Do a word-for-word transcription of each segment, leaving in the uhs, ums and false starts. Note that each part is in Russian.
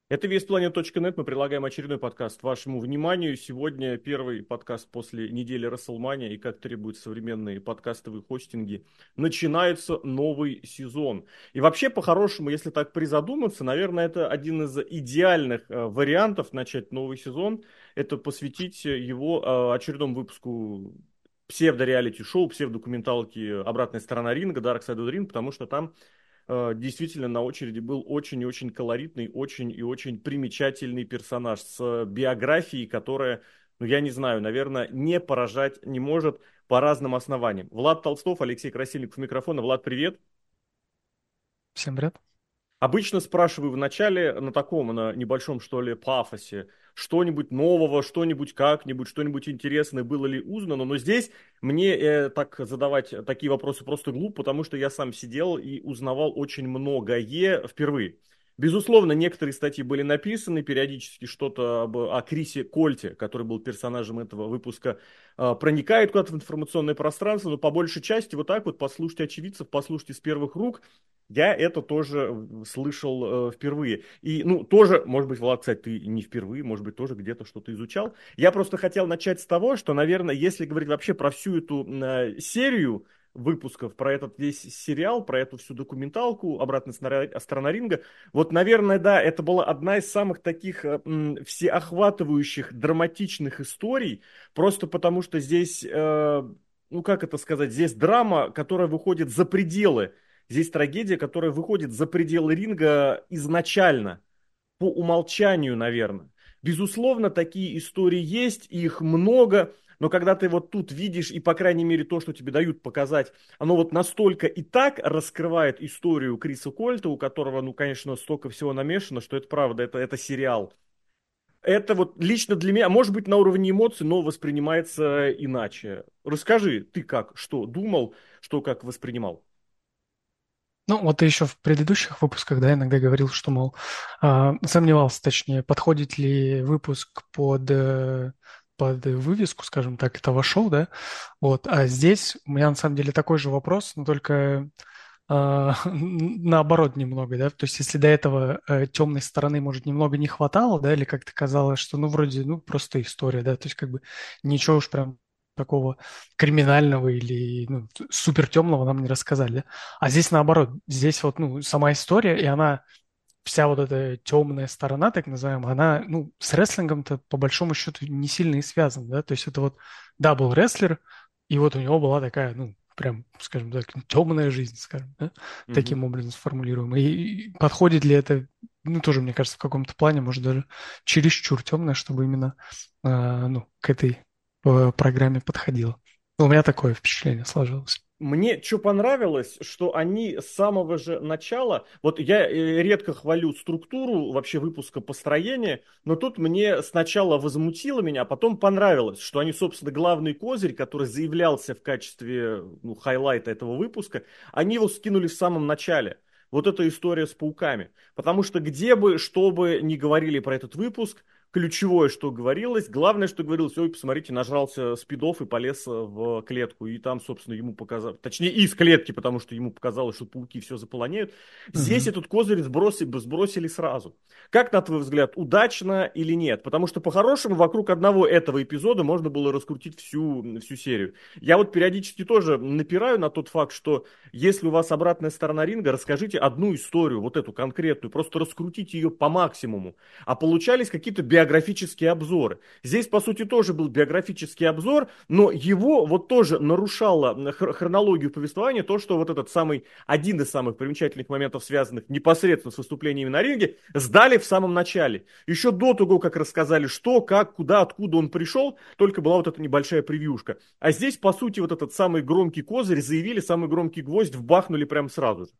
Это весьplanet точка нет. Мы предлагаем очередной подкаст вашему вниманию. Сегодня первый подкаст после недели WrestleMania, и как требуют современные подкастовые хостинги, начинается новый сезон. И вообще, по-хорошему, если так призадуматься, наверное, это один из идеальных э, вариантов начать новый сезон. Это посвятить его э, очередному выпуску псевдо-реалити-шоу, псевдокументалки «Обратная сторона ринга», Dark Side of the Ring, потому что там э, действительно на очереди был очень и очень колоритный, очень и очень примечательный персонаж с биографией, которая, ну я не знаю, наверное, не поражать не может по разным основаниям. Влад Толстов, Алексей Красильников, микрофона. Влад, привет. Всем привет. Обычно спрашиваю в начале на таком, на небольшом, что ли, пафосе, что-нибудь нового, что-нибудь как-нибудь, что-нибудь интересное было ли узнано, но здесь мне э, так задавать такие вопросы просто глупо, потому что я сам сидел и узнавал очень многое впервые. Безусловно, некоторые статьи были написаны, периодически что-то об, о Крисе Кольте, который был персонажем этого выпуска, э, проникает куда-то в информационное пространство, но по большей части вот так вот послушайте очевидцев, послушайте с первых рук, я это тоже слышал э, впервые. И, ну, тоже, может быть, Влад, кстати, ты не впервые, может быть, тоже где-то что-то изучал. Я просто хотел начать с того, что, наверное, если говорить вообще про всю эту э, серию выпусков, про этот весь сериал, про эту всю документалку «Обратная сторона сторона ринга», вот, наверное, да, это была одна из самых таких э, м, всеохватывающих, драматичных историй, просто потому что здесь, э, ну, как это сказать, здесь драма, которая выходит за пределы. Здесь трагедия, которая выходит за пределы ринга изначально, по умолчанию, наверное. Безусловно, такие истории есть, их много, но когда ты вот тут видишь, и, по крайней мере, то, что тебе дают показать, оно вот настолько и так раскрывает историю Криса Кольта, у которого, ну, конечно, столько всего намешано, что это правда, это, это сериал. Это вот лично для меня, может быть, на уровне эмоций, но воспринимается иначе. Расскажи, ты как, что думал, что как воспринимал? Ну, вот ты еще в предыдущих выпусках, да, иногда говорил, что, мол, а, сомневался, точнее, подходит ли выпуск под, э, под вывеску, скажем так, этого шоу, да, вот, а здесь у меня на самом деле такой же вопрос, но только а, наоборот немного, да, то есть если до этого э, темной стороны, может, немного не хватало, да, или как-то казалось, что, ну, вроде, ну, просто история, да, то есть как бы ничего уж прям такого криминального или ну, супер темного нам не рассказали, да? А здесь наоборот, здесь вот ну, сама история, и она, вся вот эта темная сторона, так называемая, она ну, с рестлингом-то по большому счету не сильно и связана, да, то есть это вот, да, был рестлер, и вот у него была такая, ну, прям, скажем так, темная жизнь, скажем, да, Мгм. таким образом сформулируем. И, и подходит ли это, ну, тоже, мне кажется, в каком-то плане, может, даже чересчур темное, чтобы именно, а, ну, к этой э, программе подходило. Ну, у меня такое впечатление сложилось. Мне что понравилось, что они с самого же начала, вот я э, редко хвалю структуру вообще выпуска построения, но тут мне сначала возмутило меня, а потом понравилось, что они, собственно, главный козырь, который заявлялся в качестве ну, хайлайта этого выпуска, они его скинули в самом начале. Вот эта история с пауками. Потому что где бы, что бы ни говорили про этот выпуск, ключевое, что говорилось, главное, что говорилось, ой, посмотрите, нажрался спидов и полез в клетку, и там, собственно, ему показалось, точнее, из клетки, потому что ему показалось, что пауки все заполоняют. Здесь Мгм. этот козырь сбросили, сбросили сразу. Как, на твой взгляд, удачно или нет? Потому что, по-хорошему, вокруг одного этого эпизода можно было раскрутить всю, всю серию. Я вот периодически тоже напираю на тот факт, что если у вас обратная сторона ринга, расскажите одну историю, вот эту конкретную, просто раскрутите ее по максимуму. А получались какие-то биографические обзоры. Здесь, по сути, тоже был биографический обзор, но его вот тоже нарушало хр- хронологию повествования, то, что вот этот самый, один из самых примечательных моментов, связанных непосредственно с выступлениями на ринге, сдали в самом начале. Еще до того, как рассказали, что, как, куда, откуда он пришел, только была вот эта небольшая превьюшка. А здесь, по сути, вот этот самый громкий козырь заявили, самый громкий гвоздь вбахнули прямо сразу же.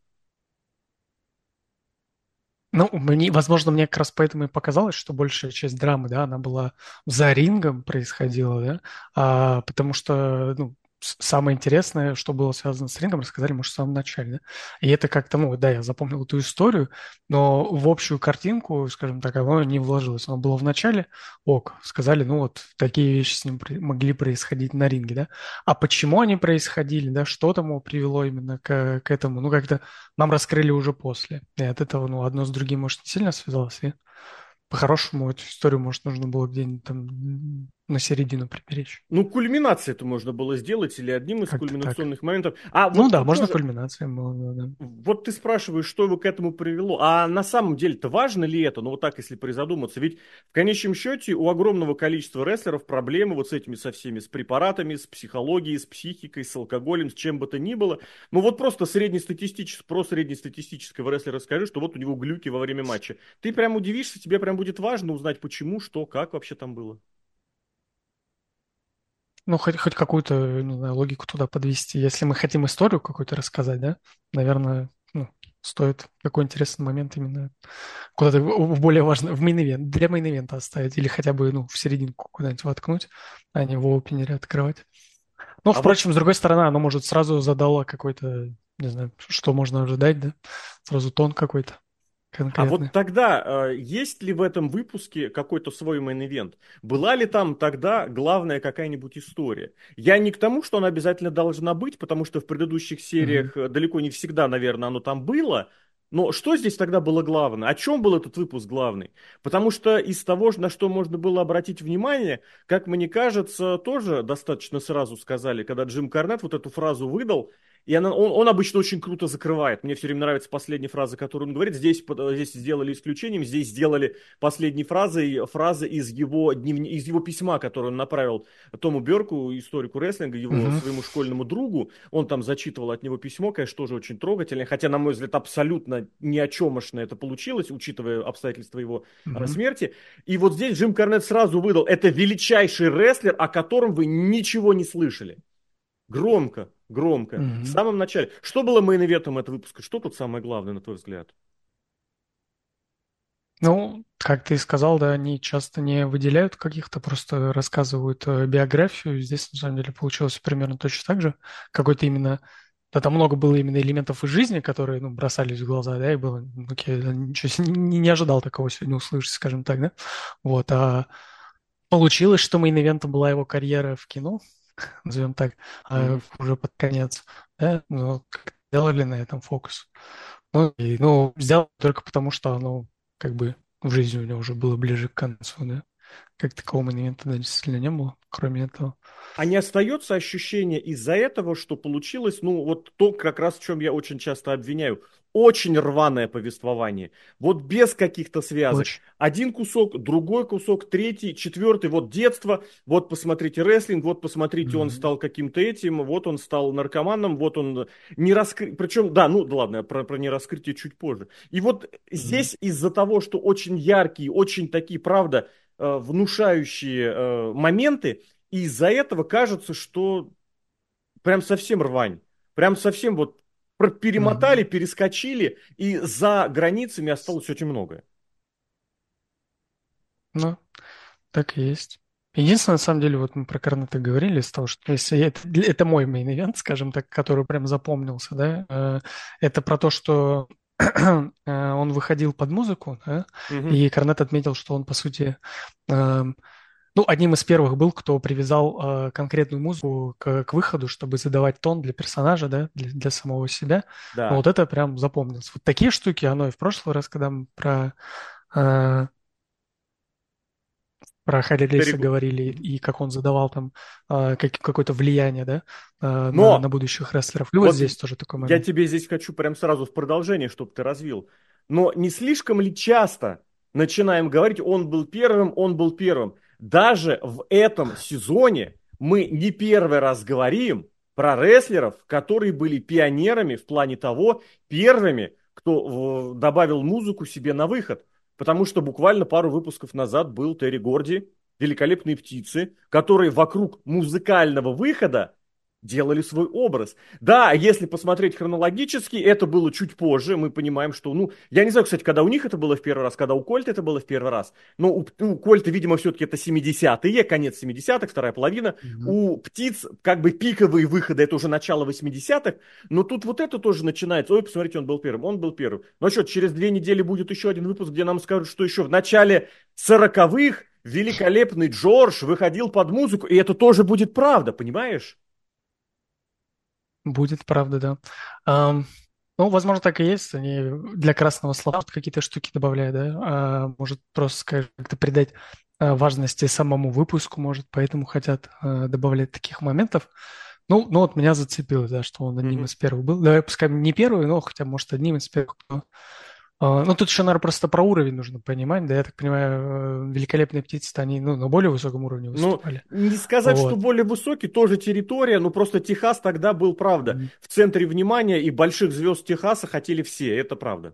Ну, мне, возможно, мне как раз поэтому и показалось, что большая часть драмы, да, она была за рингом происходила, да, а, потому что, ну, с- самое интересное, что было связано с рингом, рассказали, может, в самом начале, да? И это как-то, ну, да, я запомнил эту историю, но в общую картинку, скажем так, оно не вложилось. Оно было в начале, ок, сказали, ну, вот такие вещи с ним при- могли происходить на ринге, да? А почему они происходили, да, что там его привело именно к, к этому, ну, как-то нам раскрыли уже после. И от этого, ну, одно с другим, может, не сильно связалось, и по-хорошему эту историю, может, нужно было где-нибудь там м, на середину приберечь. Ну, кульминацией это можно было сделать или одним из Как-то так. кульминационных моментов. А Ну вот да, тут можно тоже, кульминация была, да. Да. вот ты спрашиваешь, что его к этому привело. А на самом деле-то важно ли это? Ну, вот так, если призадуматься. Ведь в конечном счете у огромного количества рестлеров проблемы вот с этими со всеми, с препаратами, с психологией, с психикой, с алкоголем, с чем бы то ни было. Ну, вот просто среднестатистически, про среднестатистического рестлера скажи, что вот у него глюки во время матча. Ты прям удивишься, тебе прям будет важно узнать, почему, что, как вообще там было. Ну, хоть, хоть какую-то, не знаю, логику туда подвести. Если мы хотим историю какую-то рассказать, да, наверное, ну, стоит какой интересный момент именно куда-то в в более важный, в мейн-ивент, для мейн-ивента оставить, или хотя бы, ну, в серединку куда-нибудь воткнуть, а не в опенере открывать. Но, А вот впрочем, с другой стороны, оно, может, сразу задало какой-то, не знаю, что можно ожидать, да, сразу тон какой-то А вот конкретный. тогда, э, есть ли в этом выпуске какой-то свой мейн-ивент? Была ли там тогда главная какая-нибудь история? Я не к тому, что она обязательно должна быть, потому что в предыдущих Мгм. сериях э, далеко не всегда, наверное, оно там было. Но что здесь тогда было главное? О чем был этот выпуск главный? Потому что из того, на что можно было обратить внимание, как мне кажется, тоже достаточно сразу сказали, когда Джим Корнет вот эту фразу выдал, и она, он, он обычно очень круто закрывает. Мне все время нравится последняя фраза, которую он говорит. Здесь, здесь сделали исключением, здесь сделали последней фразой фразы из его, дневни, из его письма, которое он направил Тому Бёрку, историку рестлинга, его Мгм. своему школьному другу. Он там зачитывал от него письмо, конечно, тоже очень трогательное. Хотя, на мой взгляд, абсолютно ни о чемошно это получилось, учитывая обстоятельства его э, Мгм. смерти. И вот здесь Джим Корнет сразу выдал, это величайший рестлер, о котором вы ничего не слышали. Громко, громко. В Мгм. самом начале. Что было мейн-ивентом этого выпуска? Что тут самое главное, на твой взгляд? Ну, как ты и сказал, да, они часто не выделяют каких-то, просто рассказывают э, биографию. Здесь, на самом деле, получилось примерно точно так же. Какой-то именно... Да, там много было именно элементов из жизни, которые, ну, бросались в глаза, да, и было, ну, окей, да, ничего себе, не, не ожидал такого сегодня услышать, скажем так, да. Вот, а получилось, что мейн-ивентом была его карьера в кино, назовем так, а Мгм. уже под конец, да, ну, как сделали на этом фокус. Ну, и, ну, сделал только потому, что оно как бы в жизни у него уже было ближе к концу, да. Как такового момента, да, действительно не было, кроме этого. А не остается ощущение из-за этого, что получилось, ну, вот то, как раз в чем я очень часто обвиняю, очень рваное повествование. Вот без каких-то связок. Очень. Один кусок, другой кусок, третий, четвертый. Вот детство, вот посмотрите рестлинг, вот посмотрите, он Мгм. стал каким-то этим, вот он стал наркоманом, вот он не раскрыл. Причем, да, ну да ладно, про, про нераскрытие чуть позже. И вот Мгм. здесь из-за того, что очень яркие, очень такие, правда, э, внушающие э, моменты, и из-за этого кажется, что прям совсем рвань. Прям совсем вот про- перемотали, Мгм. перескочили, и за границами осталось очень многое. Ну, так и есть. Единственное, на самом деле, вот мы про Корнета говорили, из того, что если это, для- это мой мейн-ивент, скажем так, который прям запомнился, да, э, это про то, что э, он выходил под музыку, да, Мгм. и Корнет отметил, что он, по сути, эм, ну, одним из первых был, кто привязал э, конкретную музыку к, к выходу, чтобы задавать тон для персонажа, да, для, для самого себя. Но Да. вот это прям запомнилось. Вот такие штуки, оно и в прошлый раз, когда мы про э, про Харри Терри Лейса Гу- говорили, Мгм. и как он задавал там а, как- какое-то влияние, да, а, на, на Но будущих рестлеров. И вот вот здесь тоже такой я момент. тебе здесь хочу прям сразу в продолжение, чтобы ты развил. Но не слишком ли часто начинаем говорить, он был первым, он был первым. Даже в этом сезоне мы не первый раз говорим про рестлеров, которые были пионерами в плане того, первыми, кто э, добавил музыку себе на выход. Потому что буквально пару выпусков назад был Терри Горди, великолепные птицы, которые вокруг музыкального выхода делали свой образ. Да, если посмотреть хронологически, это было чуть позже. Мы понимаем, что, ну, я не знаю, кстати, когда у них это было в первый раз, когда у Кольта это было в первый раз. Но у, у Кольта, видимо, все-таки это семидесятые, конец семидесятых, вторая половина. Мгм. У птиц как бы пиковые выходы, это уже начало восьмидесятых. Но тут вот это тоже начинается. Ой, посмотрите, он был первым, он был первым. Ну что, через две недели будет еще один выпуск, где нам скажут, что еще в начале сороковых великолепный Джордж выходил под музыку, и это тоже будет правда, понимаешь? Будет, правда, да. Ам, ну, возможно, так и есть. Они для красного слова какие-то штуки добавляют, да. А, может, просто скажем, как-то придать а, важности самому выпуску, может, поэтому хотят а, добавлять таких моментов. Ну, ну, вот меня зацепило, да, что он одним Мгм. из первых был. Давай, пускай не первый, но хотя, может, одним из первых, кто. А, ну, тут еще, наверное, просто про уровень нужно понимать, да, я так понимаю, э, великолепные птицы-то они, ну, на более высоком уровне Ну, выступали. не сказать, что Вот. более высокий, тоже территория, но просто Техас тогда был, правда, Мгм. в центре внимания, и больших звезд Техаса хотели все, это правда.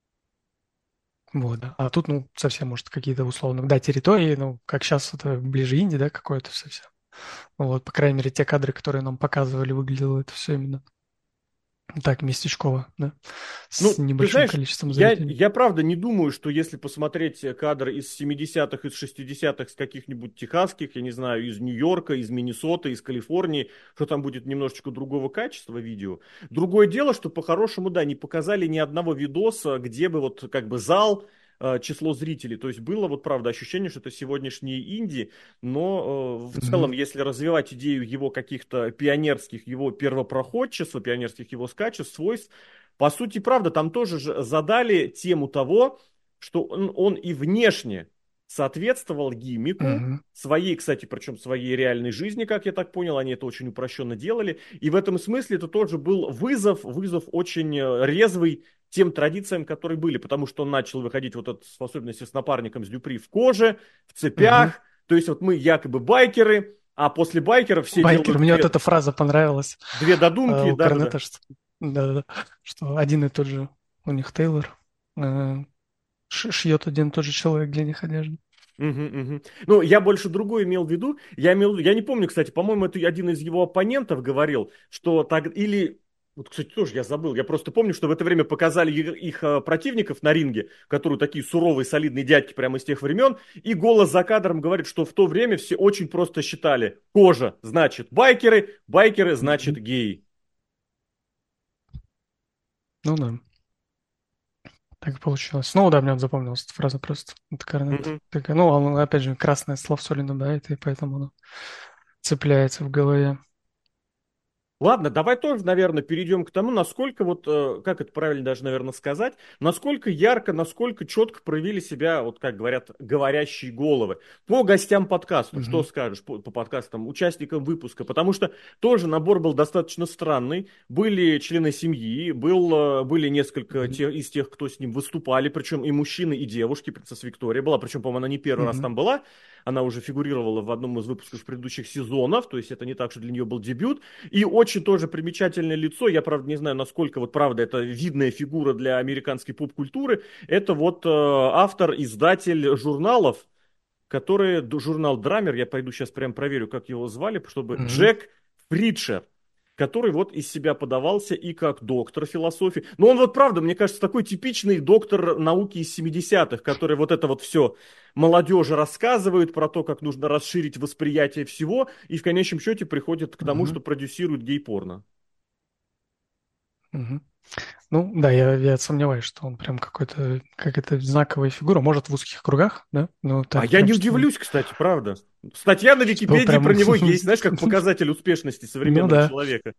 Вот, да. А тут, ну, совсем, может, какие-то условно, да, территории, ну, как сейчас это ближе Индии, да, какое-то совсем. Вот, по крайней мере, те кадры, которые нам показывали, выглядело это все именно так, местечково, да, с Ну, ты небольшим знаешь, количеством я, зрителей. я правда не думаю, что если посмотреть кадры из семидесятых, из шестидесятых, с каких-нибудь техасских, я не знаю, из Нью-Йорка, из Миннесоты, из Калифорнии, что там будет немножечко другого качества видео. Другое дело, что по-хорошему, да, не показали ни одного видоса, где бы вот как бы зал, э, число зрителей. То есть было вот правда ощущение, что это сегодняшние инди, но э, в Мгм. целом, если развивать идею его каких-то пионерских, его первопроходчества, пионерских его качеств, свойств, по сути, правда, там тоже же задали тему того, что он, он и внешне соответствовал гиммику Мгм. своей, кстати, причем своей реальной жизни, как я так понял, они это очень упрощенно делали. И в этом смысле это тоже был вызов, вызов очень э, резвый тем традициям, которые были, потому что он начал выходить вот этот, в особенности с напарником с Дюпри в коже, в Мгм. цепях. То есть вот мы якобы байкеры, а после байкеров все Байкер, делают мне вот две, эта фраза понравилась две э, додумки, у да-да-да. Корнета, что, да, да, что один и тот же у них Тейлор э, ш- шьет один и тот же человек для них одежду. Мгм, мгм. Ну, я больше другое имел в виду. Я имел, в виду- я не помню, кстати, по-моему, это один из его оппонентов говорил, что так или вот, кстати, тоже я забыл. Я просто помню, что в это время показали их, их, э, противников на ринге, которые такие суровые, солидные дядьки прямо из тех времен. И голос за кадром говорит, что в то время все очень просто считали: кожа значит байкеры, байкеры значит Мгм. геи. Ну да. Так и получилось. Ну да, мне вот запомнилась эта фраза просто. Это Корнет. Мгм. Такая, ну, он, опять же, красное слово соли добавит, и поэтому оно цепляется в голове. Ладно, давай тоже, наверное, перейдем к тому, насколько вот, э, как это правильно даже, наверное, сказать, насколько ярко, насколько четко проявили себя, вот как говорят, говорящие головы. По гостям подкаста, что Мгм. скажешь по, по подкастам, участникам выпуска? Потому что тоже набор был достаточно странный. Были члены семьи, был, э, были несколько Мгм. те, из тех, кто с ним выступали, причем и мужчины, и девушки, принцесса Виктория была, причем, по-моему, она не первый раз Мгм. там была, она уже фигурировала в одном из выпусков предыдущих сезонов, то есть это не так, что для нее был дебют. И очень тоже примечательное лицо, я, правда, не знаю, насколько вот правда это видная фигура для американской поп-культуры, это вот э, автор, издатель журналов, которые, д- журнал Драмер, я пойду сейчас прям проверю, как его звали, чтобы Мгм. Джек Фритшер, который вот из себя подавался и как доктор философии. Но он вот, правда, мне кажется, такой типичный доктор науки из семидесятых, который вот это вот все молодежи рассказывает про то, как нужно расширить восприятие всего, и в конечном счете приходит к тому, Мгм. что продюсирует гей-порно. Мгм. Ну, да, я, я сомневаюсь, что он прям какой-то, какая-то знаковая фигура. Может, в узких кругах, да? Но А так я прям, не что, удивлюсь, кстати, правда. Статья на что Википедии про прям... него есть, знаешь, как показатель успешности Ну современного да. человека.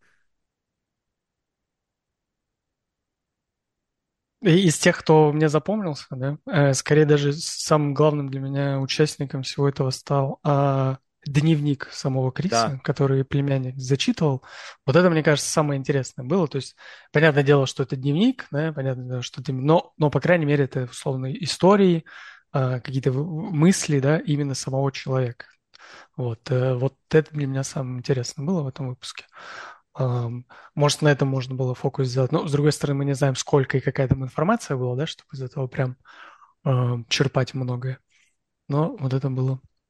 И из тех, кто мне запомнился, да, э, скорее даже самым главным для меня участником всего этого стал а, дневник самого Криса, Да. который племянник зачитывал. Вот это, мне кажется, самое интересное было. То есть, понятное дело, что это дневник, да, понятное дело, что это... Но, но, по крайней мере, это условно истории, а, какие-то в- в- мысли, да, именно самого человека. Вот, э, вот это для меня самое интересное было в этом выпуске. Ам, Может, на этом можно было фокус сделать. Но, с другой стороны, мы не знаем, сколько и какая там информация была, да, чтобы из этого прям ам, черпать многое. Но вот это было.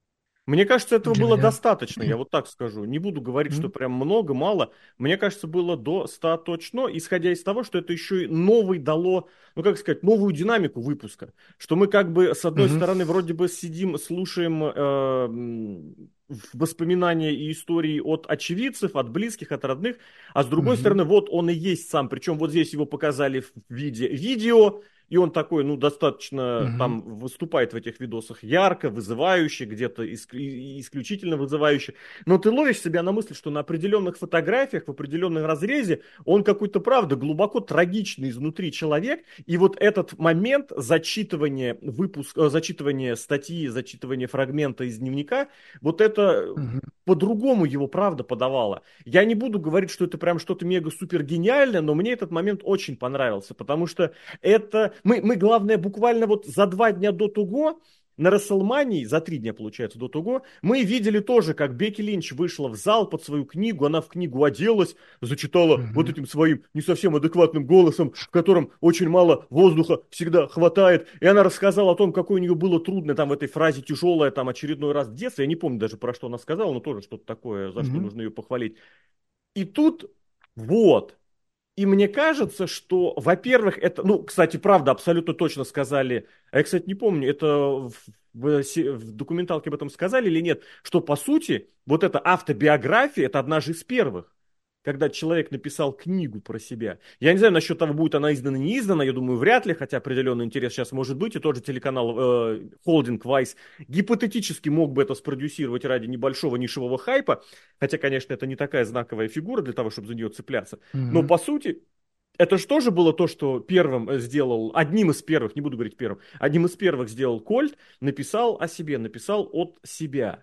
Мне кажется, этого Для было меня. достаточно, я вот так скажу. Не буду говорить, что Мгм. прям много, мало. Мне кажется, было достаточно, исходя из того, что это еще и новый дало, ну как сказать, новую динамику выпуска. Что мы как бы, с одной Мгм. стороны, вроде бы сидим, слушаем э, м, воспоминания и истории от очевидцев, от близких, от родных, а с другой Мгм. стороны, вот он и есть сам. Причем вот здесь его показали в виде видео, и он такой, ну, достаточно Мгм. там выступает в этих видосах ярко, вызывающе, где-то иск- исключительно вызывающе. Но ты ловишь себя на мысли, что на определенных фотографиях, в определенном разрезе, он какой-то, правда, глубоко трагичный изнутри человек. И вот этот момент зачитывания выпуска, зачитывания статьи, зачитывания фрагмента из дневника, вот это Мгм. по-другому его, правда, подавало. Я не буду говорить, что это прям что-то мега-супер гениальное, но мне этот момент очень понравился, потому что это мы, мы, главное, буквально вот за два дня до того, на Расселмании, за три дня, получается, до того, мы видели тоже, как Бекки Линч вышла в зал под свою книгу, она в книгу оделась, зачитала вот Мгм. этим своим не совсем адекватным голосом, в котором очень мало воздуха всегда хватает, и она рассказала о том, какое у нее было трудное, там в этой фразе тяжелое, там очередной раз в детстве, я не помню даже про что она сказала, но тоже что-то такое, за что Мгм. нужно ее похвалить. И тут вот, и мне кажется, что, во-первых, это, ну, кстати, правда, абсолютно точно сказали, а я, кстати, не помню, это в, в, се- в документалке об этом сказали или нет, что, по сути, вот эта автобиография, это одна же из первых, когда человек написал книгу про себя. Я не знаю насчет того, будет она издана, не издана, я думаю, вряд ли, хотя определенный интерес сейчас может быть, и тот же телеканал э, холдинг Vice гипотетически мог бы это спродюсировать ради небольшого нишевого хайпа, хотя, конечно, это не такая знаковая фигура для того, чтобы за нее цепляться. Но Мгм. по сути, это же тоже было то, что первым э, сделал, одним из первых, не буду говорить первым, одним из первых сделал Кольт, написал о себе, написал от себя.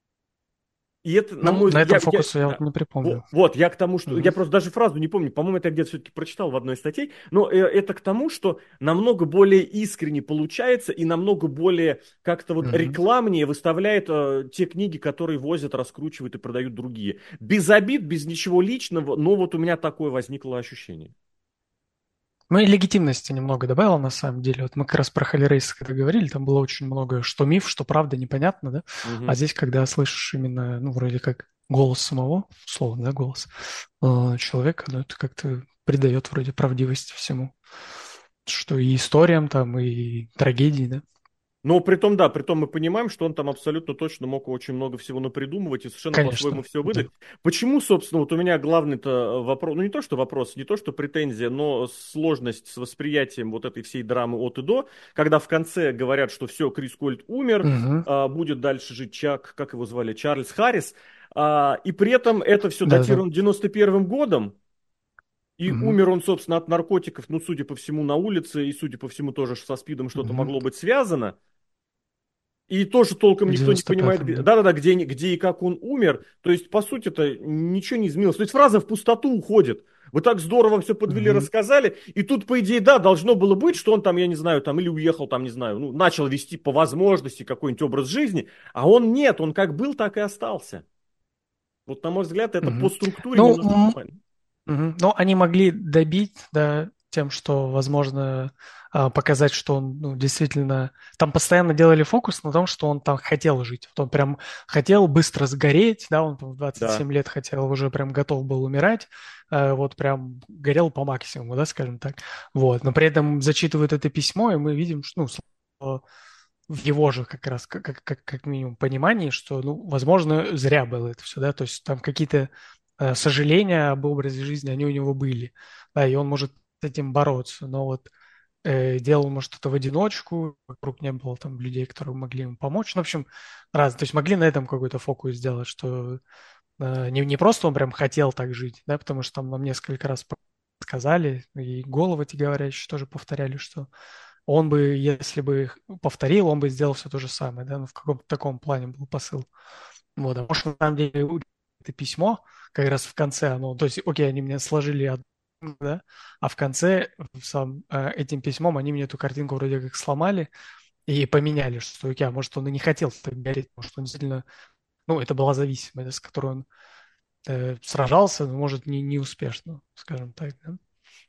И это, на Ну, мой на этом взгляд, я, я- фокусе я вот да. не припомню. Вот, вот, я к тому, что, я Мгм. просто даже фразу не помню, по-моему, это я где-то все-таки прочитал в одной из статей, но э, это к тому, что намного более искренне получается и намного более как-то вот Мгм. рекламнее выставляет э, те книги, которые возят, раскручивают и продают другие. Без обид, без ничего личного, но вот у меня такое возникло ощущение. Ну и легитимности немного добавил, на самом деле. Вот мы как раз про Холлерейса когда говорили, там было очень много, что миф, что правда, непонятно, да? А Мгм. здесь, когда слышишь именно, ну, вроде как голос самого, условно, да, голос э, человека, ну, это как-то придает вроде правдивости всему. Что и историям там, и трагедии, да? Но при том, да, при том мы понимаем, что он там абсолютно точно мог очень много всего напридумывать и совершенно по-своему Конечно, все да. выдать. Почему, собственно, вот у меня главный-то вопрос, ну не то, что вопрос, не то, что претензия, но сложность с восприятием вот этой всей драмы от и до, когда в конце говорят, что все, Крис Кольт умер, Мгм. а, будет дальше жить Чак, как его звали, Чарльз Харрис, а, и при этом это все Да-да-да. датировано девяносто первым годом, и Мгм. умер он, собственно, от наркотиков, ну, судя по всему, на улице, и, судя по всему, тоже со СПИДом что-то Мгм. могло быть связано. И тоже толком В никто не девяносто понимает, пятом, где, да. да-да-да, где, где и как он умер. То есть, по сути-то, ничего не изменилось. То есть, фраза в пустоту уходит. Вы так здорово все подвели, Мгм. рассказали. И тут, по идее, да, должно было быть, что он там, я не знаю, там или уехал, там, не знаю, ну, начал вести по возможности какой-нибудь образ жизни. А он нет, он как был, так и остался. Вот, на мой взгляд, это по Мгм. структуре Ну, немножко м, нормально. мгм. Но они могли добить, да, тем, что, возможно, а, показать, что он, ну, действительно... Там постоянно делали фокус на том, что он там хотел жить. Вот он прям хотел быстро сгореть, да, он там в двадцать Да. семь лет хотел, уже прям готов был умирать, а, вот прям горел по максимуму, да, скажем так. Вот. Но при этом зачитывают это письмо, и мы видим, что, ну, что в его же как раз, как, как, как как минимум, понимании, что, ну, возможно, зря было это все, да, то есть там какие-то э, сожаления об образе жизни, они у него были, да, и он может с этим бороться, но вот э, делал, может, это в одиночку, вокруг не было там людей, которые могли ему помочь, ну, в общем, раз, то есть могли на этом какой-то фокус сделать, что э, не, не просто он прям хотел так жить, да, потому что там нам несколько раз сказали, и головы эти говорящие тоже повторяли, что он бы, если бы их повторил, он бы сделал все то же самое, да, ну, в каком-то таком плане был посыл. Вот, а может, на самом деле, у- это письмо, как раз в конце оно, то есть, окей, они меня сложили, од- да, а в конце сам, э, этим письмом они мне эту картинку вроде как сломали и поменяли, что, окей, а может, он и не хотел так гореть, может, он действительно, ну, это была зависимость, да, с которой он э, сражался, но, может, не, не успешно, скажем так, да.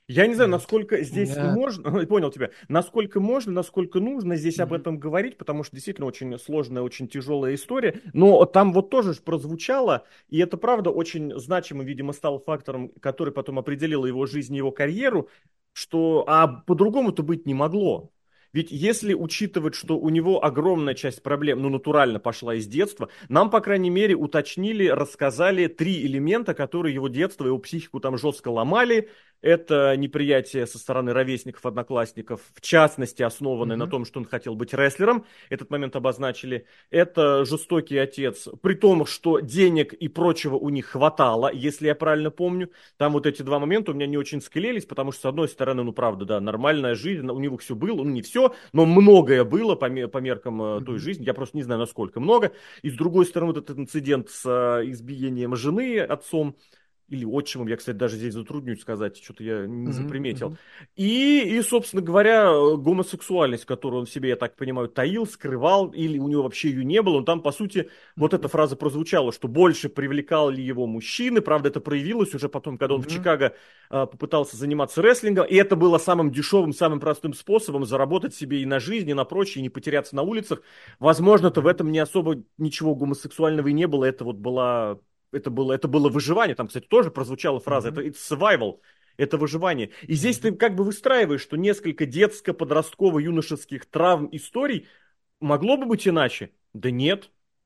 Я не знаю, Вот. насколько У здесь меня... можно, понял тебя, насколько можно, насколько нужно здесь об Мгм. этом говорить, потому что действительно очень сложная, очень тяжелая история, но там вот тоже ж прозвучало, и это правда очень значимым, видимо, стало фактором, который потом определил его жизнь и его карьеру, что, а по-другому-то быть не могло. Ведь если учитывать, что у него огромная часть проблем, ну, натурально пошла из детства, нам, по крайней мере, уточнили, рассказали три элемента, которые его детство, его психику там жестко ломали. Это неприятие со стороны ровесников, одноклассников, в частности, основанное на Мгм. том, что он хотел быть рестлером. Этот момент обозначили. Это жестокий отец, при том, что денег и прочего у них хватало, если я правильно помню. Там вот эти два момента у меня не очень склеились, потому что, с одной стороны, ну, правда, да, нормальная жизнь, у него все было, ну, не все, но многое было по, по меркам э, той Мгм. жизни. Я просто не знаю, насколько много. И, с другой стороны, вот этот инцидент с э, избиением жены отцом, или отчимом, я, кстати, даже здесь затруднюсь сказать, что-то я не Мгм. заприметил. Мгм. И, и, собственно говоря, гомосексуальность, которую он в себе, я так понимаю, таил, скрывал, или у него вообще ее не было. Он там, по сути, вот эта Мгм. фраза прозвучала, что больше привлекал ли его мужчины. Правда, это проявилось уже потом, когда он в Мгм. Чикаго а, попытался заниматься рестлингом. И это было самым дешевым, самым простым способом заработать себе и на жизнь, и на прочее, и не потеряться на улицах. Возможно-то в Мгм. этом не особо ничего гомосексуального и не было. Это вот была это было, это было выживание. Там, кстати, тоже прозвучала фраза. Это Мгм. it's survival. Это выживание. И здесь ты Мгм. как бы выстраиваешь, что несколько детско-подростково-юношеских травм историй могло бы быть иначе. Да нет.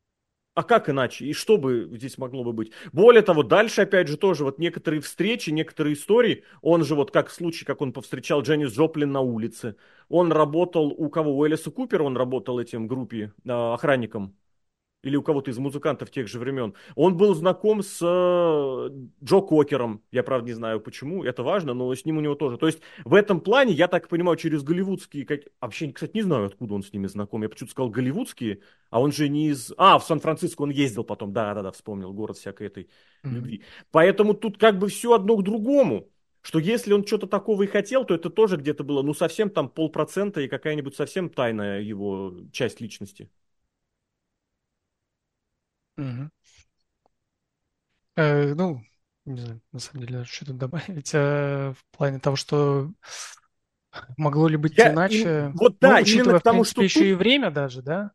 А как иначе? И что бы здесь могло бы быть? Более того, дальше, опять же, тоже вот некоторые встречи, некоторые истории. Он же вот как случай, как он повстречал Дженнис Джоплин на улице. Он работал у кого? У Элиса Купера он работал этим группе, э, охранником или у кого-то из музыкантов тех же времен. Он был знаком с э, Джо Кокером. Я, правда, не знаю почему, это важно, но с ним у него тоже. То есть в этом плане, я так понимаю, через голливудские... Как... Вообще, кстати, не знаю, откуда он с ними знаком. Я почему-то сказал голливудские, а он же не из... А, в Сан-Франциско он ездил потом. Да-да-да, вспомнил, город всякой этой Мгм. любви. Поэтому тут как бы все одно к другому. Что если он что-то такого и хотел, то это тоже где-то было, ну, совсем там полпроцента и какая-нибудь совсем тайная его часть личности. Мгм. Э, ну, не знаю, на самом деле, что тут добавить. Э, в плане того, что могло ли быть Я им, иначе? вот Ну, да, именно учитывая, к в тому, что принципе, еще тут, и время даже, да,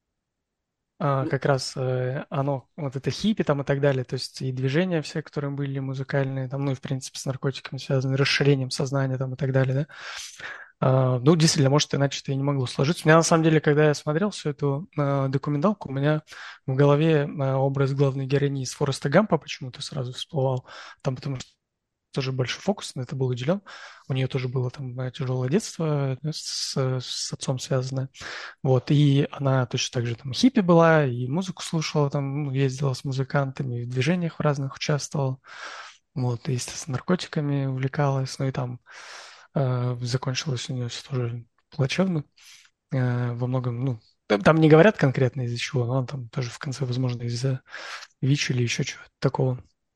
а, ну, как раз э, оно, вот это хиппи там и так далее, то есть и движения все, которые были музыкальные, там, ну и, в принципе, с наркотиками связаны, расширением сознания там и так далее, да. А, ну, действительно, может, иначе это и не могло сложиться. У меня, на самом деле, когда я смотрел всю эту э, документалку, у меня в голове э, образ главной героини из Фореста Гампа почему-то сразу всплывал, там, потому что тоже большой фокус на это был уделен. У нее тоже было там э, тяжелое детство э, с, с отцом связанное. Вот, и она точно так же там хиппи была, и музыку слушала, там, ну, ездила с музыкантами, и в движениях в разных участвовала. Вот, и, естественно, наркотиками увлекалась, ну и там э, закончилось у нее все тоже плачевно. Э, во многом, ну, там, там не говорят конкретно из-за чего, но там тоже в конце, возможно, из-за ВИЧ или еще чего-то такого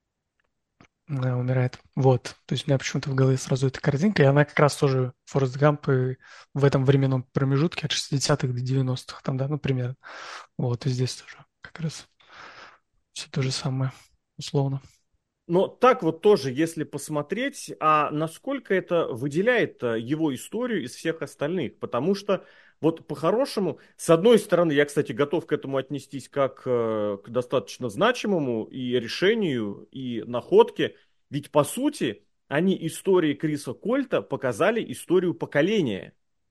э, умирает. Вот. То есть у меня почему-то в голове сразу эта картинка, и она как раз тоже Форест Гамп и в этом временном промежутке от шестидесятых до девяностых, там, да, ну, примерно. Вот, и здесь тоже как раз все то же самое, условно. но так вот тоже, если посмотреть, а насколько это выделяет э, его историю из всех остальных, потому что вот по-хорошему, с одной стороны, я, кстати, готов к этому отнестись как э, к достаточно значимому и решению, и находке, ведь по сути они истории Криса Кольта показали историю поколения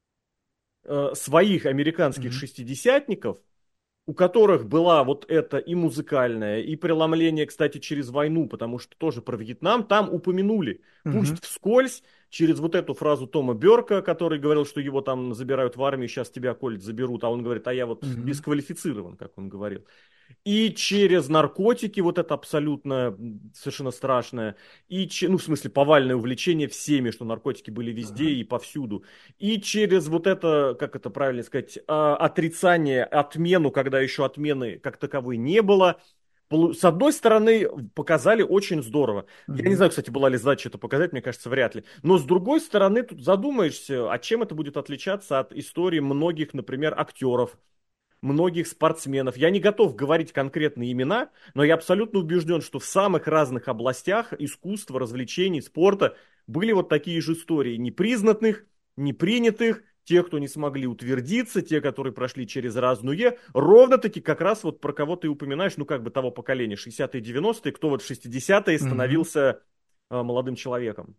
э, своих американских Мгм. шестидесятников, у которых была вот это и музыкальное, и преломление, кстати, через войну, потому что тоже про Вьетнам там упомянули, Мгм. пусть вскользь, через вот эту фразу Тома Бёрка, который говорил, что его там забирают в армию, сейчас тебя, Коль, заберут, а он говорит, а я вот Мгм. дисквалифицирован, как он говорил. И через наркотики, вот это абсолютно совершенно страшное, и, че- ну, в смысле, повальное увлечение всеми, что наркотики были везде Мгм. и повсюду. И через вот это, как это правильно сказать, а, отрицание, отмену, когда еще отмены как таковой не было. Полу- С одной стороны, показали очень здорово. Я не Мгм. знаю, кстати, была ли задача это показать, мне кажется, вряд ли. Но с другой стороны, тут задумаешься, а чем это будет отличаться от истории многих, например, актеров, многих спортсменов. Я не готов говорить конкретные имена, но я абсолютно убежден, что в самых разных областях искусства, развлечений, спорта были вот такие же истории непризнанных, непринятых, тех, кто не смогли утвердиться, те, которые прошли через разную, ровно-таки как раз вот про кого ты упоминаешь, ну как бы того поколения, шестидесятые, девяностые, кто вот в шестидесятые Мгм. становился э, молодым человеком.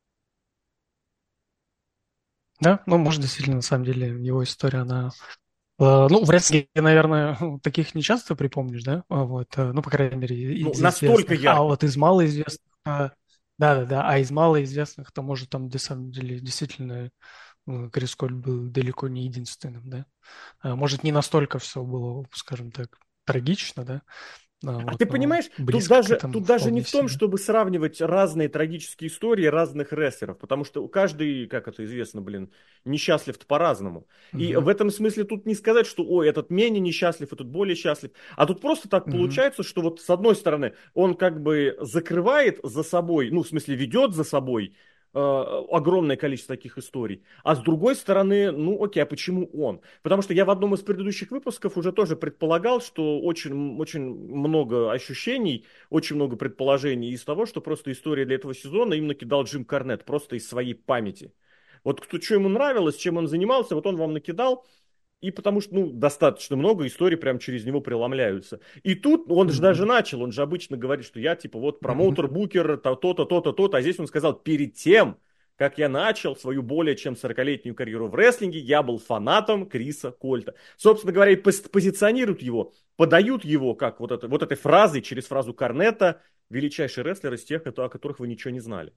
Да, ну, может, действительно, на самом деле, его история, она... э, Ну, в рестлинге, наверное, таких не часто припомнишь, да? А Вот, э, ну, по крайней мере, Ну, из настолько известных. А ярко. вот из малоизвестных... э, Да-да-да, а из малоизвестных, то, может, там, на самом деле, действительно, ну, Крис Коль был далеко не единственным, да? А Может, не настолько все было, скажем так, трагично, да? А А Вот, ты но понимаешь, тут близко к даже, этому тут даже не вполне в том, себе. чтобы сравнивать разные трагические истории разных рестлеров, потому что у каждый, как это известно, блин, несчастлив-то по-разному. И Мгм. в этом смысле тут не сказать, что, ой, этот менее несчастлив, этот более счастлив. А тут просто так Мгм. получается, что вот с одной стороны он как бы закрывает за собой, ну, в смысле ведет за собой э, огромное количество таких историй. А с другой стороны, ну, окей, а почему он? Потому что я в одном из предыдущих выпусков уже тоже предполагал, что очень, очень много ощущений, очень много предположений из того, что просто история для этого сезона именно кидал Джим Корнет, просто из своей памяти. Вот кто, что ему нравилось, чем он занимался, вот он вам накидал, и потому что, ну, достаточно много историй прям через него преломляются. И тут он же даже Мгм. начал, он же обычно говорит, что я типа вот Мгм. промоутер, букер, то- то-то, то-то, то-то, а здесь он сказал, перед тем, как я начал свою более чем сорокалетнюю карьеру в рестлинге, я был фанатом Криса Кольта. Собственно говоря, и пози- позиционируют его, подают его как вот, это, вот этой фразой, через фразу Корнета, величайший рестлер из тех, о которых вы ничего не знали.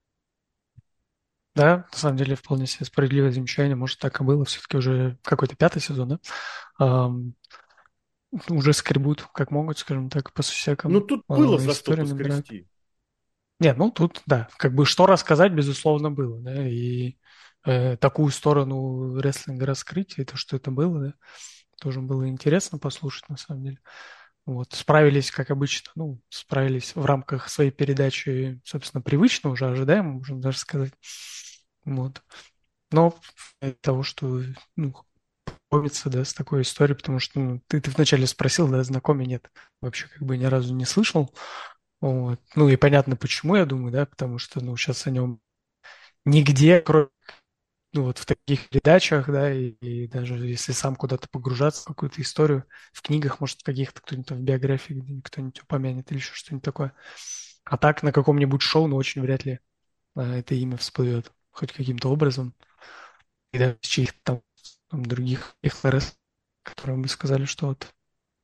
Да, на самом деле вполне себе справедливое замечание. Может, так и было. Все-таки уже какой-то пятый сезон, да? Ам, уже скребут, как могут, скажем так, по Ну, сусекам. тут было а, за что Историю набирают. поскрести. Нет, ну тут, да, как бы что рассказать, безусловно, было, да, и э, такую сторону рестлинга раскрыть, и то, что это было, да, тоже было интересно послушать, на самом деле. Вот, справились, как обычно, ну, справились в рамках своей передачи, собственно, привычно, уже ожидаемо, можно даже сказать. Вот. Но из того, что, ну, знакомиться, да, с такой историей, потому что, ну, ты, ты вначале спросил, да, знакомый нет, вообще как бы ни разу не слышал. Вот. Ну и понятно, почему, я думаю, да, потому что, ну, сейчас о нем нигде, кроме, ну, вот в таких передачах, да, и, и даже если сам куда-то погружаться в какую-то историю, в книгах, может, в каких-то кто-нибудь там в биографии где-нибудь кто-нибудь упомянет или еще что-нибудь такое. А так на каком-нибудь шоу, ну, очень вряд ли а, это имя всплывет хоть каким-то образом. И даже с чьих-то там, там других их ФРС, которым бы сказали, что вот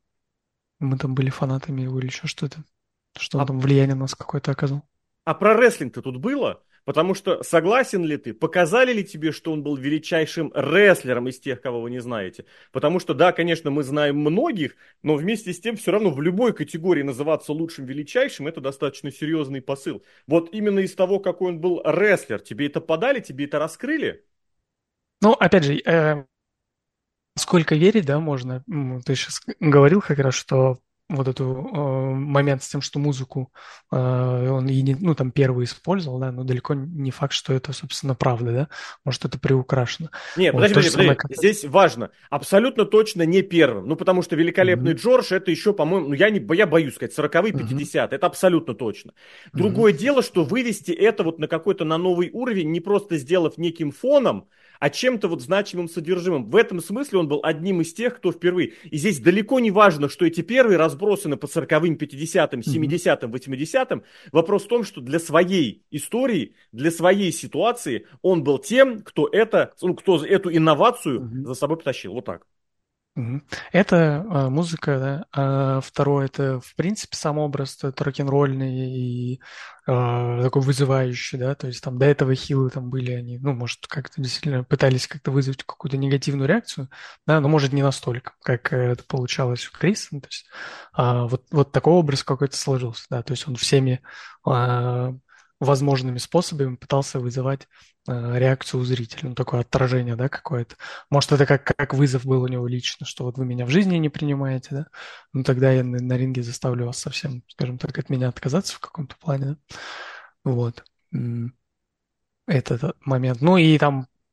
мы там были фанатами его или еще что-то, что он А там влияние на нас какое-то оказал. А про рестлинг-то тут было? Потому что согласен ли ты, показали ли тебе, что он был величайшим рестлером из тех, кого вы не знаете? Потому что, да, конечно, мы знаем многих, но вместе с тем все равно в любой категории называться лучшим, величайшим, это достаточно серьезный посыл. Вот именно из того, какой он был рестлер, тебе это подали, тебе это раскрыли? Ну, опять же, э, сколько верить, да, можно. М, Ты сейчас говорил как раз, что вот эту э, момент с тем, что музыку э, он и не- ну, там первый использовал, да, но далеко не факт, что это, собственно, правда, да. Может, это приукрашено. Не, Вот подожди, то же подожди, самое, подожди. как... Здесь важно. Абсолютно точно не первым. Ну, потому что великолепный Мгм. Джордж это еще, по-моему, ну, я, не, я боюсь сказать, сороковые, Мгм. пятидесятые. Это абсолютно точно. Мгм. Другое дело, что вывести это вот на какой-то на новый уровень, не просто сделав неким фоном, а чем-то вот значимым содержимым. В этом смысле он был одним из тех, кто впервые. И здесь далеко не важно, что эти первые разбросаны по сороковым, пятидесятым, Мгм. семидесятым, восьмидесятым. Вопрос в том, что для своей истории, для своей ситуации он был тем, кто это, ну, кто эту инновацию Мгм. за собой потащил. Вот так. Мгм. Это а, музыка, да. А второе, это, в принципе, сам образ этот рок-н-ролльный и а, такой вызывающий, да. То есть там до этого хилы там были, они, ну, может, как-то действительно пытались как-то вызвать какую-то негативную реакцию, да, но, может, не настолько, как э, это получалось у Криса. Ну, то есть а, вот, вот такой образ какой-то сложился, да. То есть он всеми а, возможными способами пытался вызывать а, реакцию у зрителя, ну, такое отражение, да, какое-то. Может, это как, как вызов был у него лично, что вот вы меня в жизни не принимаете, да? Ну, тогда я на, на ринге заставлю вас совсем, скажем так, от меня отказаться в каком-то плане, да? Вот. М, Это тот момент. Ну, и там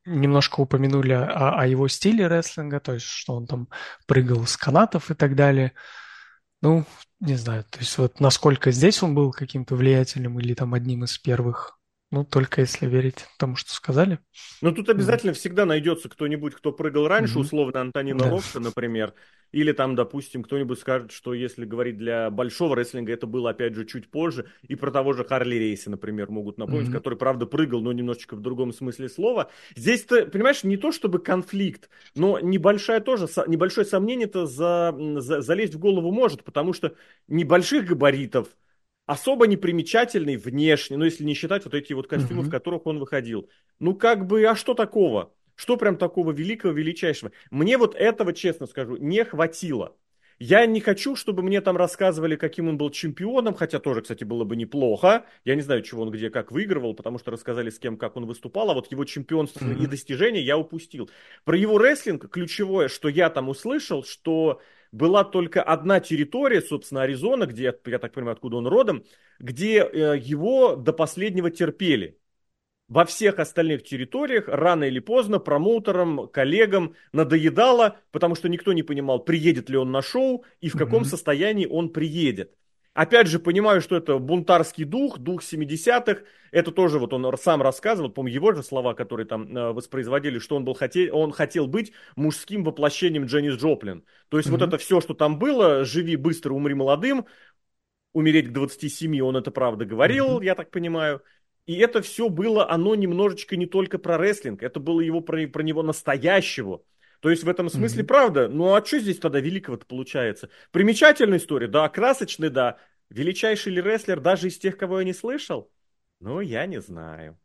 немножко упомянули о, о его стиле рестлинга, то есть что он там прыгал с канатов и так далее. Ну, не знаю, то есть вот насколько здесь он был каким-то влиятельным или там одним из первых, ну, только если верить тому, что сказали. Но тут Вот. обязательно всегда найдется кто-нибудь, кто прыгал раньше, Мгм. условно Антонина Да. Рокса, например. Или там, допустим, кто-нибудь скажет, что если говорить для большого рестлинга, это было, опять же, чуть позже. И про того же Харли Рейса, например, могут напомнить, Мгм. который, правда, прыгал, но немножечко в другом смысле слова. Здесь-то, понимаешь, не то чтобы конфликт, но небольшое тоже, со- небольшое сомнение-то за, м, за- залезть в голову может, потому что небольших габаритов, особо непримечательный внешне, ну, если не считать вот эти вот костюмы, в Мгм. которых он выходил. Ну, как бы, а что такого? Что прям такого великого, величайшего? Мне вот этого, честно скажу, не хватило. Я не хочу, чтобы мне там рассказывали, каким он был чемпионом, хотя тоже, кстати, было бы неплохо. Я не знаю, чего он где как выигрывал, потому что рассказали, с кем как он выступал, а вот его чемпионство и Мгм. достижения я упустил. Про его рестлинг ключевое, что я там услышал, что была только одна территория, собственно, Аризона, где, я так понимаю, откуда он родом, где э, его до последнего терпели. Во всех остальных территориях рано или поздно промоутерам, коллегам надоедало, потому что никто не понимал, приедет ли он на шоу и в каком Мгм. состоянии он приедет. Опять же, понимаю, что это бунтарский дух, дух семидесятых. Это тоже вот он сам рассказывал, по-моему, его же слова, которые там э, воспроизводили, что он, был хотел, он хотел быть мужским воплощением Дженнис Джоплин. То есть вот Мгм. это все, что там было, живи быстро, умри молодым, умереть к двадцати семи, он это правда говорил, Мгм. я так понимаю. И это все было, оно немножечко не только про рестлинг, это было его про, про него настоящего. То есть в этом смысле Мгм. правда. Ну а что здесь тогда великого-то получается? Примечательная история, да, красочный, да. Величайший ли рестлер даже из тех, кого я не слышал? Ну, я не знаю.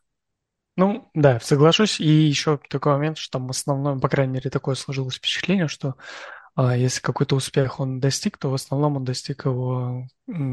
Ну, да, соглашусь. И еще такой момент, что там в основном, по крайней мере, такое сложилось впечатление, что а, если какой-то успех он достиг, то в основном он достиг его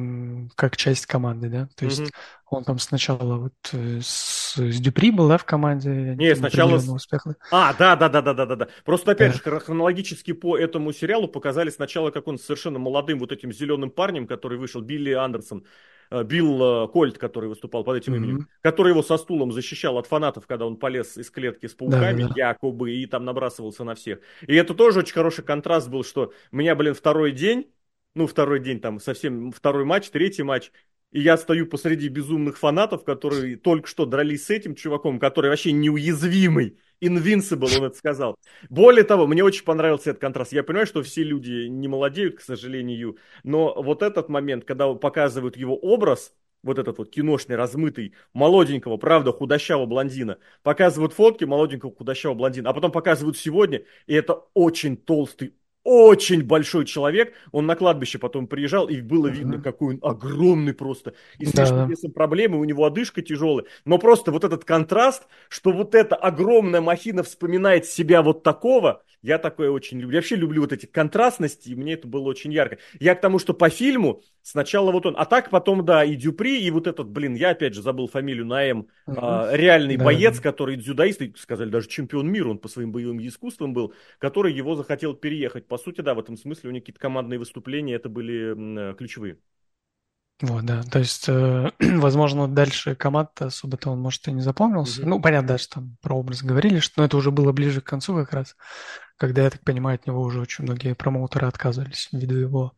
м, как часть команды, да. То Мгм. есть он там сначала вот э, с, с Дюпри был, да, в команде, и они Не, там сначала... определенный с- успех. Да. А, да, да, да, да, да, да, да. Просто опять же, Да. хронологически по этому сериалу показали сначала, как он с совершенно молодым вот этим зеленым парнем, который вышел, Билли Андерсон, э, Билл э, Кольт, который выступал под этим именем, Мгм. который его со стулом защищал от фанатов, когда он полез из клетки с Да, да, пауками, да. якобы, и там набрасывался на всех. И это тоже очень хороший контраст был, что у меня, блин, второй день, ну, второй день, там, совсем второй матч, третий матч, и я стою посреди безумных фанатов, которые только что дрались с этим чуваком, который вообще неуязвимый. Invincible, он это сказал. Более того, мне очень понравился этот контраст. Я понимаю, что все люди не молодеют, к сожалению, но вот этот момент, когда показывают его образ, вот этот вот киношный, размытый, молоденького, правда, худощавого блондина, показывают фотки молоденького худощавого блондина, а потом показывают сегодня, и это очень толстый, очень большой человек. Он на кладбище потом приезжал, и было видно, Мгм. какой он огромный просто. И с Да, лишним да. весом проблемы, у него одышка тяжелая. Но просто вот этот контраст, что вот эта огромная махина вспоминает себя вот такого, я такое очень люблю. Я вообще люблю вот эти контрастности, и мне это было очень ярко. Я к тому, что по фильму сначала вот он, а так потом, да, и Дюпри, и вот этот, блин, я опять же забыл фамилию на М, Мгм. а, реальный Да, да. боец, который дзюдоист, и сказали, даже чемпион мира, он по своим боевым искусствам был, который его захотел переехать. По сути, да, в этом смысле у них какие-то командные выступления, это были м, э, ключевые. Вот, да. То есть, э, возможно, дальше команд особо-то он, может, и не запомнился. Мгм. Ну, понятно, даже там про образ говорили, что но это уже было ближе к концу как раз, когда, я так понимаю, от него уже очень многие промоутеры отказывались ввиду его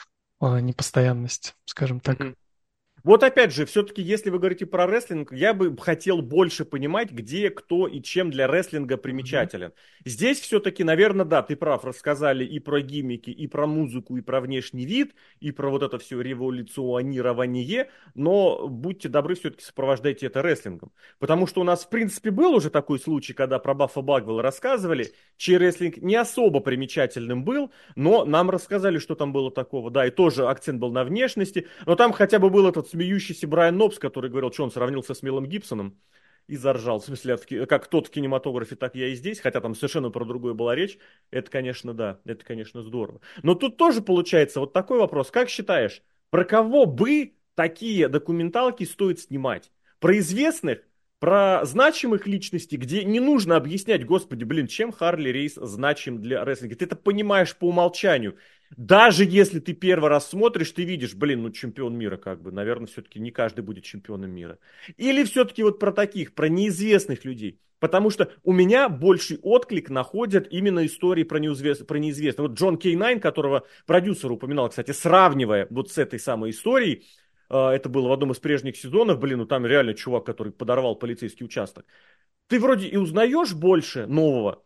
а, непостоянности, скажем так. Мгм. Вот опять же, все-таки, если вы говорите про рестлинг, я бы хотел больше понимать, где, кто и чем для рестлинга Мгм. примечателен. Здесь все-таки, наверное, да, ты прав, рассказали и про гиммики, и про музыку, и про внешний вид, и про вот это все революционирование, но будьте добры, все-таки сопровождайте это рестлингом. Потому что у нас, в принципе, был уже такой случай, когда про Баффа Багвелла рассказывали, чей рестлинг не особо примечательным был, но нам рассказали, что там было такого. Да, и тоже акцент был на внешности, но там хотя бы был этот смеющийся Брайан Нобс, который говорил, что он сравнился с Мелом Гибсоном и заржал. В смысле, от- как тот в кинематографе, так я и здесь, хотя там совершенно про другое была речь. Это, конечно, да, это, конечно, здорово. Но тут тоже получается вот такой вопрос. Как считаешь, про кого бы такие документалки стоит снимать? Про известных? Про значимых личностей, где не нужно объяснять, господи, блин, чем Харли Рейс значим для рестлинга. Ты это понимаешь по умолчанию. Даже если ты первый раз смотришь, ты видишь, блин, ну чемпион мира как бы, наверное, все-таки не каждый будет чемпионом мира. Или все-таки вот про таких, про неизвестных людей. Потому что у меня больший отклик находят именно истории про, неизвест... про неизвестных. Вот Джон Кей Найн, которого продюсер упоминал, кстати, сравнивая вот с этой самой историей, э, это было в одном из прежних сезонов, блин, ну там реально чувак, который подорвал полицейский участок. Ты вроде и узнаешь больше нового,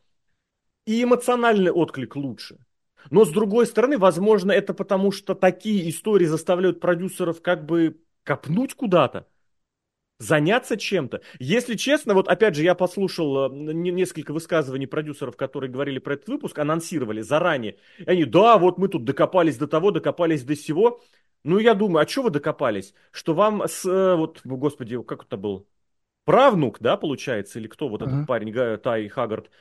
и эмоциональный отклик лучше. Но с другой стороны, возможно, это потому, что такие истории заставляют продюсеров как бы копнуть куда-то, заняться чем-то. Если честно, вот опять же, я послушал э, несколько высказываний продюсеров, которые говорили про этот выпуск, анонсировали заранее. И они, да, вот мы тут докопались до того, докопались до сего. Ну, я думаю, а что вы докопались? Что вам с, э, вот, господи, как это был? Правнук, да, получается? Или кто вот этот Мгм. парень, Га- Тай Хаггард?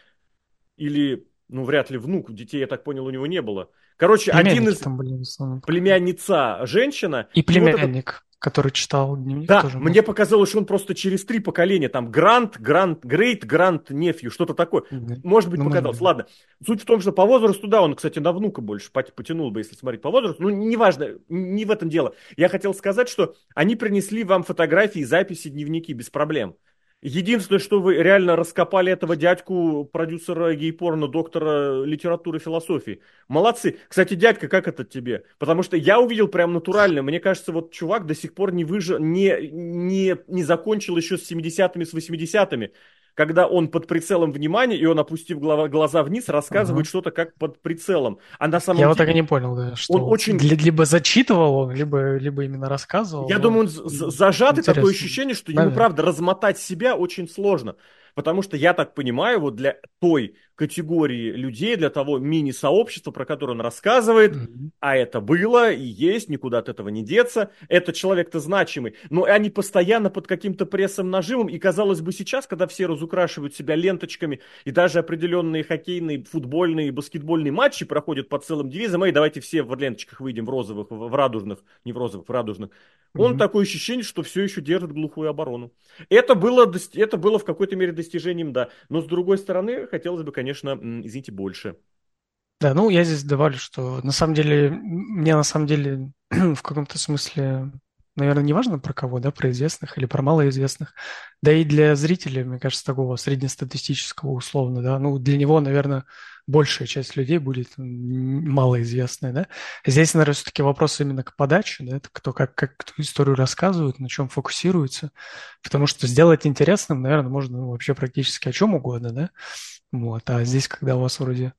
Или, ну, вряд ли внук, детей, я так понял, у него не было. Короче, один Племянники из там были в основном показаны. племянница женщина, И и вот этот. племянник, который читал дневник, Да, тоже был. мне показалось, что он просто через три поколения, там, грант, грант, грейт, грант, нефью, что-то такое. Мгм. Может быть, Ну, может показалось. быть, да. Ладно. Суть в том, что по возрасту, да, он, кстати, на внука больше пот- потянул бы, если смотреть по возрасту. Ну, неважно, не в этом дело. Я хотел сказать, что они принесли вам фотографии, записи, дневники без проблем. Единственное, что вы реально раскопали этого дядьку, продюсера гей-порно, доктора литературы и философии. Молодцы. Кстати, дядька, как это тебе? Потому что я увидел прям натурально. Мне кажется, вот чувак до сих пор не выжил, не, не, не закончил еще с семидесятыми, с восьмидесятыми, когда он под прицелом внимания, и он, опустив глава- глаза вниз, рассказывает Ага. что-то как под прицелом. А на Я самом вот так и деле не понял, да, он что вот очень. ли- либо зачитывал он, либо, либо именно рассказывал, Я думаю, но он з- з- м, зажатый, такое интересно. ощущение, что ему, Наверное. правда, размотать себя очень сложно. Потому что, я так понимаю, вот для той категории людей, для того мини-сообщества, про которое он рассказывает, Мгм. а это было и есть, никуда от этого не деться, этот человек-то значимый, но они постоянно под каким-то прессом, нажимом, и, казалось бы, сейчас, когда все разукрашивают себя ленточками, и даже определенные хоккейные, футбольные, баскетбольные матчи проходят под целым девизом, эй, давайте все в ленточках выйдем, в розовых, в в радужных, не в розовых, в радужных, он Мгм. такое ощущение, что все еще держит глухую оборону. Это было, дос- это было в какой-то мере достижением, да. Но с другой стороны, хотелось бы, конечно, м, извините, больше. Да, ну я здесь добавлю, что на самом деле, м, мне на самом деле в каком-то смысле, наверное, не важно про кого, да, про известных или про малоизвестных. Да и для зрителя, мне кажется, такого среднестатистического условно, да, ну для него, наверное, большая часть людей будет м, малоизвестная, да. Здесь, наверное, все-таки вопрос именно к подаче, да, это кто как, как эту историю рассказывает, на чем фокусируется, потому что сделать интересным, наверное, можно ну, вообще практически о чем угодно, да. Вот, а здесь, когда у вас вроде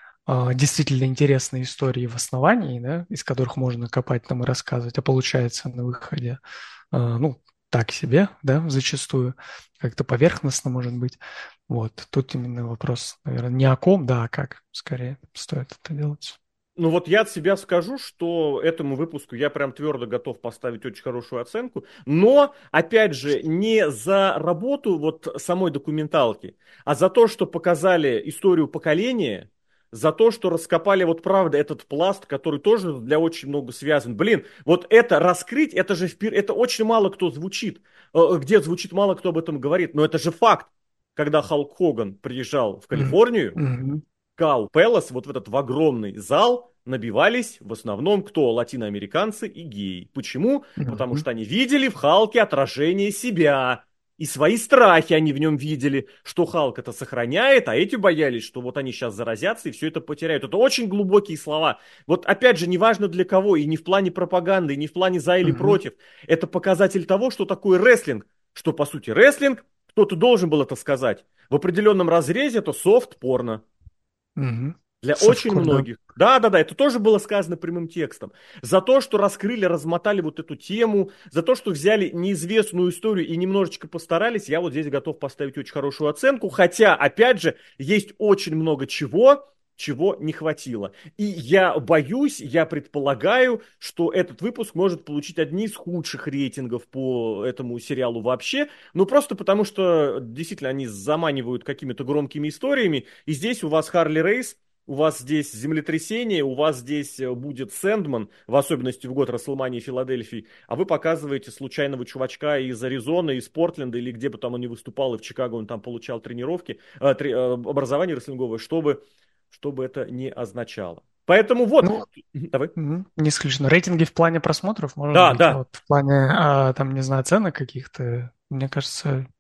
а, действительно интересные истории в основании, да, из которых можно копать там и рассказывать, а получается на выходе, а, ну, так себе, да, зачастую, как-то поверхностно может быть. Вот, тут именно вопрос, наверное, не о ком, да, а как скорее стоит это делать. Ну вот я от себя скажу, что этому выпуску я прям твердо готов поставить очень хорошую оценку, но, опять же, не за работу вот самой документалки, а за то, что показали историю поколения, за то, что раскопали вот правда этот пласт, который тоже для очень много связан. Блин, вот это раскрыть, это же впер... это очень мало кто звучит, э, где звучит мало кто об этом говорит, но это же факт. Когда Халк Хоган приезжал в Мгм. Калифорнию, Мгм. Кал Пелос, вот в этот в огромный зал набивались в основном кто? Латиноамериканцы и геи. Почему? Потому Мгм. что они видели в Халке отражение себя. И свои страхи они в нем видели, что Халк это сохраняет, а эти боялись, что вот они сейчас заразятся и все это потеряют. Это очень глубокие слова. Вот опять же, неважно для кого, и не в плане пропаганды, и не в плане за или Мгм. против. Это показатель того, что такое рестлинг. Что по сути рестлинг, кто-то должен был это сказать. В определенном разрезе это софт-порно. Мгм. Для очень Софткор, да. многих. Да, да, да, это тоже было сказано прямым текстом. За то, что раскрыли, размотали вот эту тему, за то, что взяли неизвестную историю и немножечко постарались, я вот здесь готов поставить очень хорошую оценку. Хотя, опять же, есть очень много чего, чего не хватило. И я боюсь, я предполагаю, что этот выпуск может получить одни из худших рейтингов по этому сериалу вообще. Ну, просто потому что действительно они заманивают какими-то громкими историями. И здесь у вас Харли Рейс, у вас здесь землетрясение, у вас здесь э, будет Сэндман, в особенности в год Расселмании Филадельфии, а вы показываете случайного чувачка из Аризоны, из Портленда, или где бы там он ни выступал, и в Чикаго он там получал тренировки, э, тре- э, образование рестлинговое, чтобы, чтобы это не означало. Поэтому вот, Ну, давай. мгм. Не исключено. Рейтинги в плане просмотров, может Да, быть, а да. вот в плане, а, там, не знаю, оценок каких-то, мне кажется,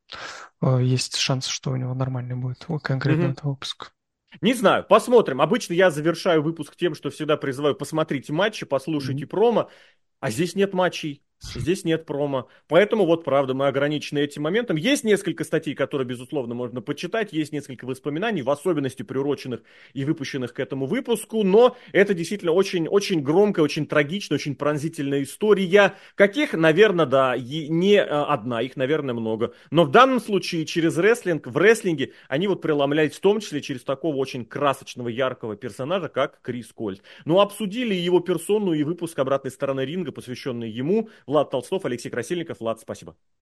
э, есть шанс, что у него нормальный будет вот конкретно Мгм. этот выпуск. Не знаю, посмотрим. Обычно я завершаю выпуск тем, что всегда призываю: посмотрите матчи, послушайте Мгм. промо. А здесь нет матчей, здесь нет промо. Поэтому вот правда мы ограничены этим моментом. Есть несколько статей, которые, безусловно, можно почитать. Есть несколько воспоминаний, в особенности приуроченных и выпущенных к этому выпуску. Но это действительно очень, очень громкая, очень трагичная, очень пронзительная история. Каких, наверное, да, и не э, одна, их, наверное, много. Но в данном случае через рестлинг, в рестлинге они вот преломлялись в том числе через такого очень красочного, яркого персонажа, как Крис Кольт. Ну, обсудили его персону и выпуск обратной стороны ринга, посвященный ему. Влад Толстов, Алексей Красильников. Влад, спасибо.